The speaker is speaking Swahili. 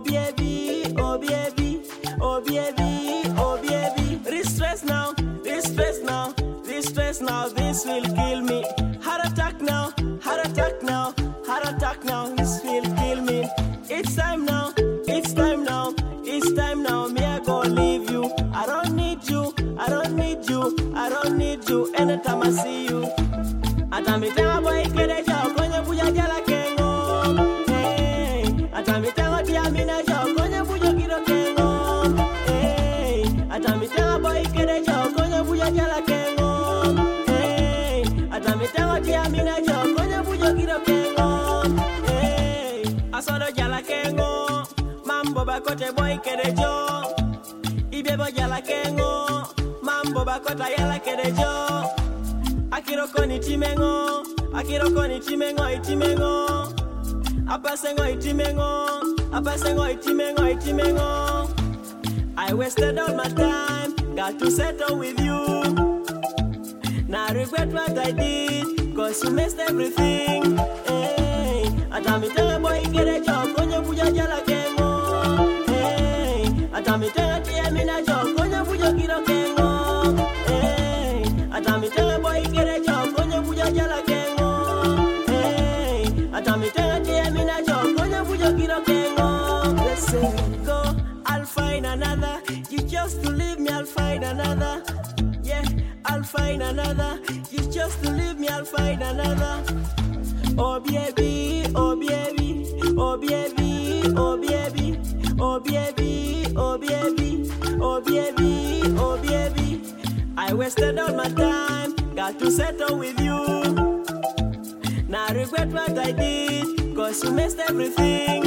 baby, oh baby, oh baby, oh baby. Distress now, distress now, distress now, this will kill me. Heart attack now, heart attack now, heart attack now, this will kill me. It's time now, it's time now, it's time now, me I go leave you. I don't need you, I don't need you, I don't need you, anytime I see you. Atamitanga boy kere jo, konye buja jala kengo. Hey, atamitanga tia mina jo, konye buja kiro kengo. Hey, atamitanga boy kere jo, konye buja jala kengo. Hey, atamitanga tia mina jo, konye buja kiro kengo. Hey, asolo jala kengo, mambo bakote boy kere jo. Ibebo jala kengo, mambo bakota yala kere jo. Akiroko ni timengo, akiroko ni timengo, itimengo. Apasengo itimengo, apasengo itimengo, itimengo. I wasted all my time, got to settle with you. Now I regret what I did, cause you messed everything. Hey, atamitanga boy kere jo, konye buja jala kengo. Hey, atamitanga tia mina jo, konye buja kiro kengo. Hey, atamitanga boy kere jo, konye buja jala kengo. Hey, atamitanga tia mina jo, konye buja kiro kengo. Let's say go, I'll find another. You just to leave me, I'll find another. Yeah, I'll find another. You just to leave me, I'll find another. Oh baby, oh baby, oh baby, oh baby, oh baby, oh baby, oh baby, oh baby. I wasted all my time, got to settle with you. Now I regret what I did, cause you messed everything.